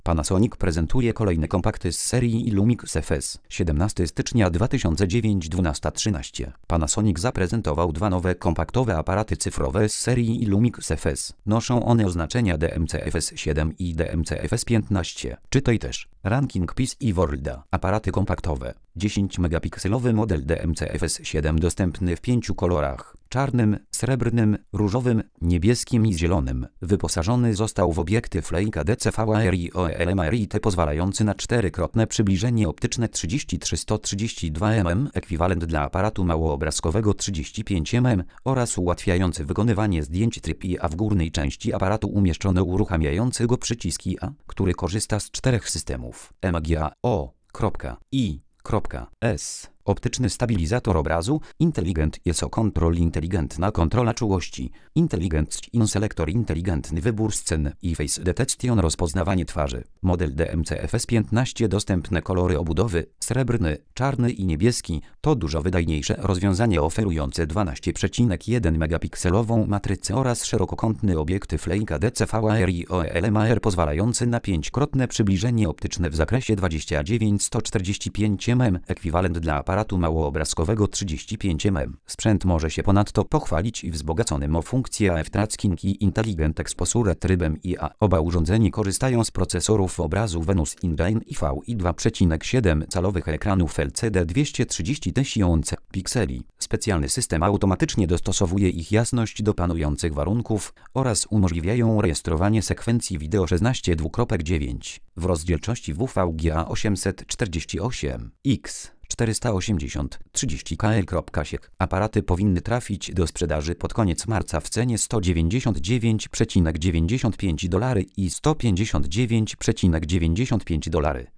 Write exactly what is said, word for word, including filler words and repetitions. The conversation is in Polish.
Panasonic prezentuje kolejne kompakty z serii Lumix F S. siedemnastego stycznia dwa tysiące dziewięć dwunasta trzynaście. Panasonic zaprezentował dwa nowe kompaktowe aparaty cyfrowe z serii Lumix F S. Noszą one oznaczenia D M C F S siedem i D M C F S piętnaście. Czytaj też Ranking P C i Worlda. Aparaty kompaktowe. dziesięć megapikselowy model D M C F S siedem dostępny w pięciu kolorach: czarnym, srebrnym, różowym, niebieskim i zielonym. Wyposażony został w obiektyw Leica D C V A R I O L M R I T pozwalający na czterykrotne przybliżenie optyczne trzydzieści trzy sto trzydzieści dwa milimetry, ekwiwalent dla aparatu małoobrazkowego trzydzieści pięć milimetrów oraz ułatwiający wykonywanie zdjęć tryb A w górnej części aparatu umieszczono uruchamiający go przyciski A, który korzysta z czterech systemów: E M G A, O, I, S. Optyczny stabilizator obrazu, Intelligent I S O Control, inteligentna kontrola czułości, Intelligent Scene Selector, inteligentny wybór scen i Face Detection, rozpoznawanie twarzy. Model D M C F S piętnaście dostępne kolory obudowy: srebrny, czarny i niebieski. To dużo wydajniejsze rozwiązanie oferujące dwanaście przecinek jeden megapikselową matrycę oraz szerokokątny obiektyw Leica D C V A R I O L M R pozwalający na pięciokrotne przybliżenie optyczne w zakresie dwadzieścia dziewięć sto czterdzieści pięć milimetrów, ekwiwalent dla aparatu małoobrazkowego trzydzieści pięć milimetrów. Sprzęt może się ponadto pochwalić i wzbogaconym o funkcje Eye Tracking i Intelligent Exposure trybem I A. Oba urządzenia korzystają z procesorów obrazu Venus Engine i V I dwa przecinek siedem calowych ekranów L C D dwieście trzydzieści tysięcy pikseli. Specjalny system automatycznie dostosowuje ich jasność do panujących warunków oraz umożliwiają rejestrowanie sekwencji wideo szesnaście dwukropek dziewięć w rozdzielczości W V G A osiemset czterdzieści osiem X czterysta osiemdziesiąt trzydzieści K L. Aparaty powinny trafić do sprzedaży pod koniec marca w cenie sto dziewięćdziesiąt dziewięć przecinek dziewięćdziesiąt pięć dolarów i sto pięćdziesiąt dziewięć przecinek dziewięćdziesiąt pięć dolarów.